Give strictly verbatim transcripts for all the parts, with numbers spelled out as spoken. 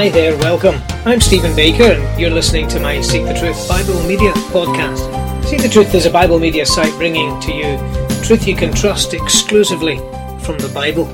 Hi there, welcome. I'm Stephen Baker and you're listening to my Seek the Truth Bible Media podcast. Seek the Truth is a Bible media site bringing to you truth you can trust exclusively from the Bible.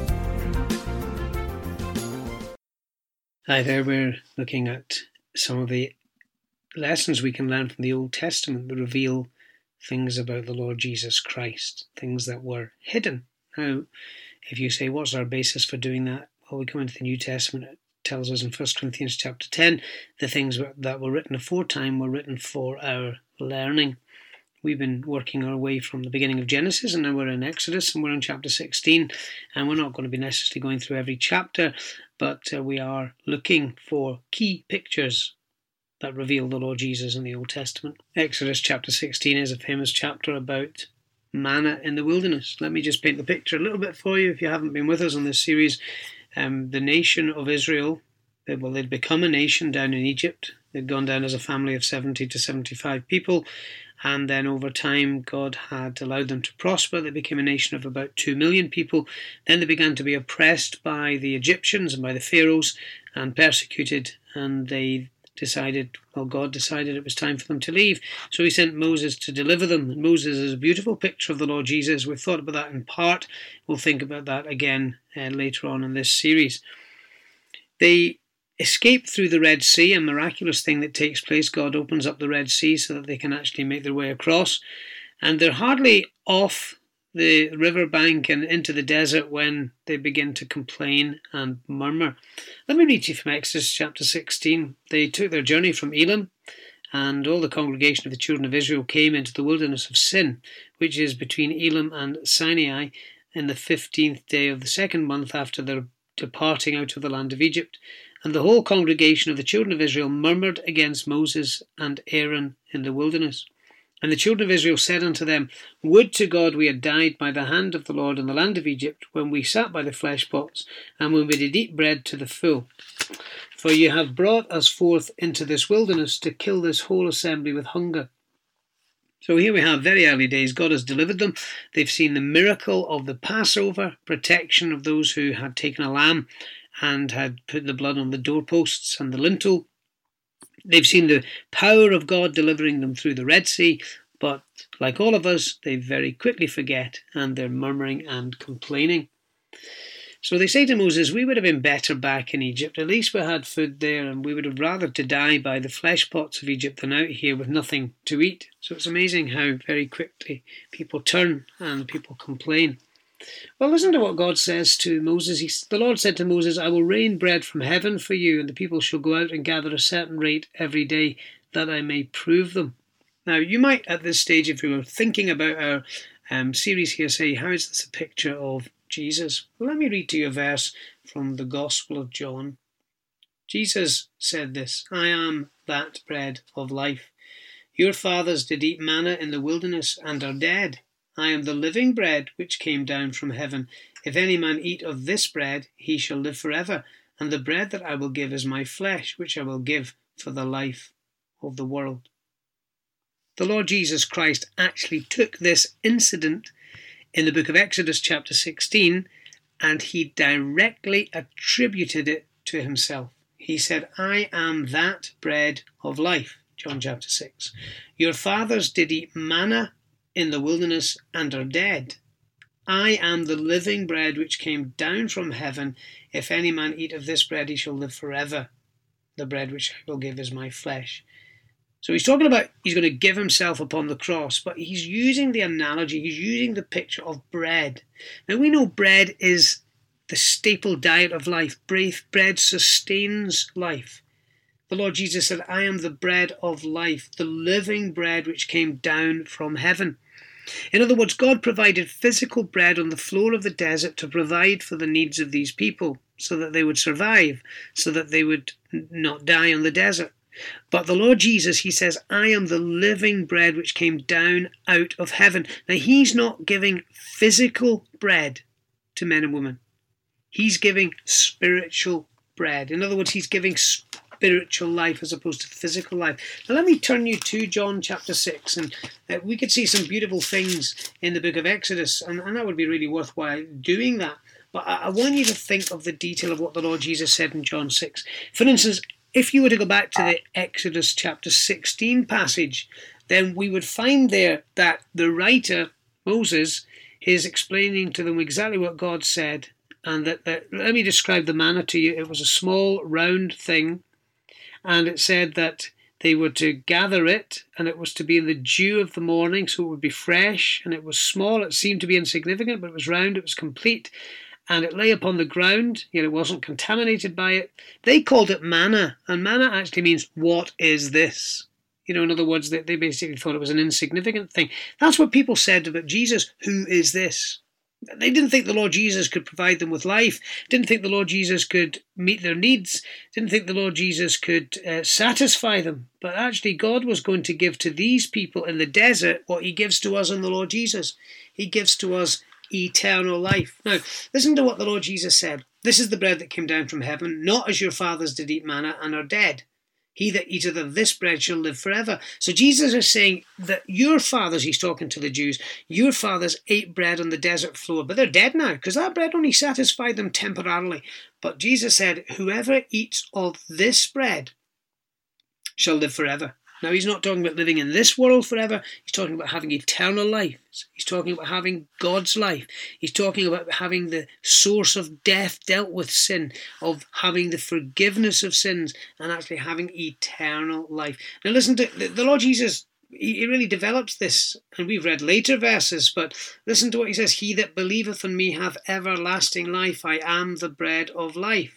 Hi there, we're looking at some of the lessons we can learn from the Old Testament that reveal things about the Lord Jesus Christ, things that were hidden. Now, if you say, what's our basis for doing that? Well, we come into the New Testament. It tells us in First Corinthians chapter ten, the things that were written aforetime were written for our learning. We've been working our way from the beginning of Genesis, and now we're in Exodus, and we're in chapter sixteen, and we're not going to be necessarily going through every chapter, but uh, we are looking for key pictures that reveal the Lord Jesus in the Old Testament. Exodus chapter sixteen is a famous chapter about manna in the wilderness. Let me just paint the picture a little bit for you if you haven't been with us on this series. Um, the nation of Israel, well, they'd become a nation down in Egypt. They'd gone down as a family of seventy to seventy-five people, and then over time God had allowed them to prosper. They became a nation of about two million people. Then they began to be oppressed by the Egyptians and by the pharaohs and persecuted, and they decided, well, God decided it was time for them to leave. So he sent Moses to deliver them. And Moses is a beautiful picture of the Lord Jesus. We've thought about that in part. We'll think about that again uh, later on in this series. They escape through the Red Sea, a miraculous thing that takes place. God opens up the Red Sea so that they can actually make their way across. And they're hardly off the riverbank and into the desert when they begin to complain and murmur. Let me read to you from Exodus chapter sixteen. They took their journey from Elim, and all the congregation of the children of Israel came into the wilderness of Sin, which is between Elim and Sinai, in the fifteenth day of the second month after their departing out of the land of Egypt. And the whole congregation of the children of Israel murmured against Moses and Aaron in the wilderness. And the children of Israel said unto them, Would to God we had died by the hand of the Lord in the land of Egypt, when we sat by the flesh pots, and when we did eat bread to the full. For you have brought us forth into this wilderness to kill this whole assembly with hunger. So here we have very early days. God has delivered them. They've seen the miracle of the Passover, protection of those who had taken a lamb and had put the blood on the doorposts and the lintel. They've seen the power of God delivering them through the Red Sea, but like all of us, they very quickly forget and they're murmuring and complaining. So they say to Moses, we would have been better back in Egypt. At least we had food there, and we would have rather to die by the flesh pots of Egypt than out here with nothing to eat. So it's amazing how very quickly people turn and people complain. Well, listen to what God says to Moses. He, the Lord said to Moses, I will rain bread from heaven for you, and the people shall go out and gather a certain rate every day, that I may prove them. Now, you might at this stage, if you were thinking about our um, series here, say, how is this a picture of Jesus? Well, let me read to you a verse from the Gospel of John. Jesus said this, I am that bread of life. Your fathers did eat manna in the wilderness and are dead. I am the living bread which came down from heaven. If any man eat of this bread, he shall live forever. And the bread that I will give is my flesh, which I will give for the life of the world. The Lord Jesus Christ actually took this incident in the book of Exodus chapter sixteen, and he directly attributed it to himself. He said, I am that bread of life, John chapter six. Your fathers did eat manna in the wilderness and are dead. I am the living bread which came down from heaven. If any man eat of this bread, he shall live forever. The bread which I will give is my flesh. So he's talking about he's going to give himself upon the cross, but he's using the analogy, he's using the picture of bread. Now we know bread is the staple diet of life. Bread sustains life. The Lord Jesus said, I am the bread of life, the living bread which came down from heaven. In other words, God provided physical bread on the floor of the desert to provide for the needs of these people so that they would survive, so that they would not die on the desert. But the Lord Jesus, he says, I am the living bread which came down out of heaven. Now, he's not giving physical bread to men and women. He's giving spiritual bread. In other words, he's giving spiritual life as opposed to physical life. Now let me turn you to John chapter six, and uh, we could see some beautiful things in the book of Exodus, and, and that would be really worthwhile doing that. But I, I want you to think of the detail of what the Lord Jesus said in John six. For instance, if you were to go back to the Exodus chapter sixteen passage, then we would find there that the writer, Moses, is explaining to them exactly what God said. And that, that let me describe the manna to you. It was a small, round thing, and it said that they were to gather it, and it was to be in the dew of the morning, so it would be fresh, and it was small. It seemed to be insignificant, but it was round, it was complete, and it lay upon the ground, yet it wasn't contaminated by it. They called it manna, and manna actually means, what is this? You know, in other words, they, they basically thought it was an insignificant thing. That's what people said about Jesus. Who is this? They didn't think the Lord Jesus could provide them with life, didn't think the Lord Jesus could meet their needs, didn't think the Lord Jesus could uh, satisfy them. But actually God was going to give to these people in the desert what he gives to us in the Lord Jesus. He gives to us eternal life. Now, listen to what the Lord Jesus said. This is the bread that came down from heaven, not as your fathers did eat manna and are dead. He that eateth of this bread shall live forever. So Jesus is saying that your fathers, he's talking to the Jews, your fathers ate bread on the desert floor, but they're dead now, because that bread only satisfied them temporarily. But Jesus said, whoever eats of this bread shall live forever. Now, he's not talking about living in this world forever. He's talking about having eternal life. He's talking about having God's life. He's talking about having the source of death dealt with sin, of having the forgiveness of sins, and actually having eternal life. Now, listen to the Lord Jesus. He really develops this, and we've read later verses, but listen to what he says. He that believeth on me hath everlasting life. I am the bread of life.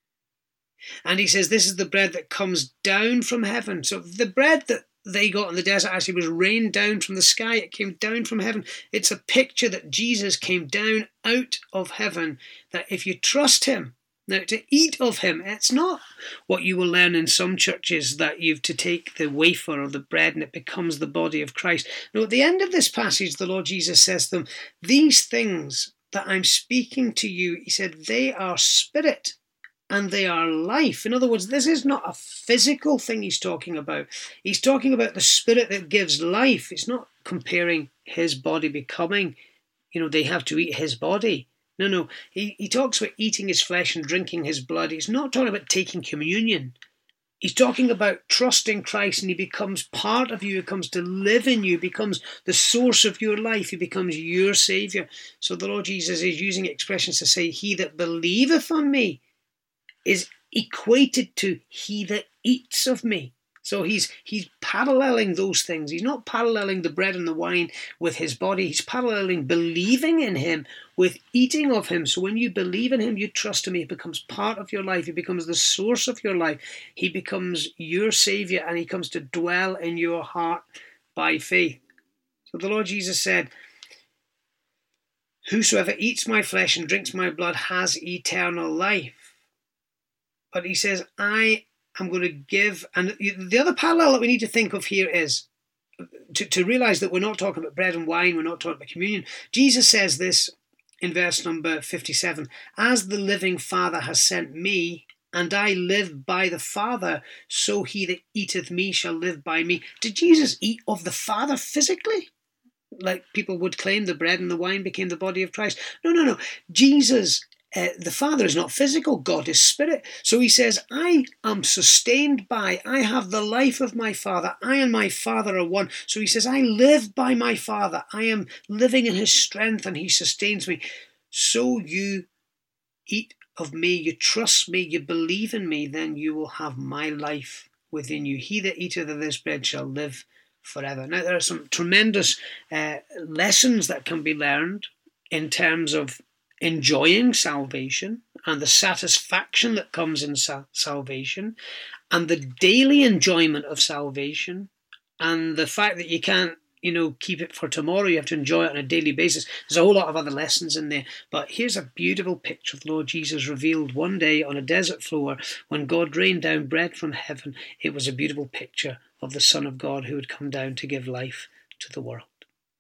And he says, this is the bread that comes down from heaven. So the bread that they got in the desert actually was rained down from the sky. It came down from heaven. It's a picture that Jesus came down out of heaven, that if you trust him, now to eat of him, it's not what you will learn in some churches, that you've to take the wafer or the bread and it becomes the body of Christ. No, at the end of this passage, the Lord Jesus says to them, these things that I'm speaking to you, he said, they are spirit and they are life. In other words, this is not a physical thing he's talking about. He's talking about the spirit that gives life. He's not comparing his body becoming, you know, they have to eat his body. No, no. He, he talks about eating his flesh and drinking his blood. He's not talking about taking communion. He's talking about trusting Christ, and he becomes part of you. He comes to live in you, becomes the source of your life. He becomes your saviour. So the Lord Jesus is using expressions to say, he that believeth on me is equated to he that eats of me. So he's he's paralleling those things. He's not paralleling the bread and the wine with his body. He's paralleling believing in him with eating of him. So when you believe in him, you trust him, he becomes part of your life. He becomes the source of your life. He becomes your saviour, and he comes to dwell in your heart by faith. So the Lord Jesus said, whosoever eats my flesh and drinks my blood has eternal life. But he says, I am going to give, and the other parallel that we need to think of here is to, to realise that we're not talking about bread and wine, we're not talking about communion. Jesus says this in verse number fifty-seven, as the living Father has sent me, and I live by the Father, so he that eateth me shall live by me. Did Jesus eat of the Father physically? Like people would claim the bread and the wine became the body of Christ. No, no, no. Jesus Uh, the Father is not physical, God is spirit. So he says, I am sustained by, I have the life of my Father, I and my Father are one. So he says, I live by my Father, I am living in his strength and he sustains me. So you eat of me, you trust me, you believe in me, then you will have my life within you. He that eateth of this bread shall live forever. Now there are some tremendous uh, lessons that can be learned in terms of enjoying salvation and the satisfaction that comes in sa- salvation and the daily enjoyment of salvation and the fact that you can't, you know, keep it for tomorrow. You have to enjoy it on a daily basis. There's a whole lot of other lessons in there. But here's a beautiful picture of the Lord Jesus revealed one day on a desert floor when God rained down bread from heaven. It was a beautiful picture of the Son of God who had come down to give life to the world.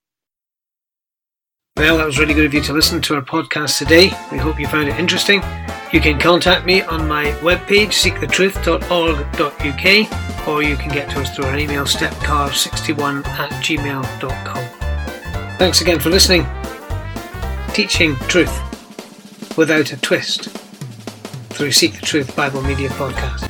Well, that was really good of you to listen to our podcast today. We hope you found it interesting. You can contact me on my webpage, seek the truth dot org dot U K, or you can get to us through our email, stepcar sixty-one at gmail dot com. Thanks again for listening. Teaching Truth. without a twist through Seek the Truth Bible Media Podcast.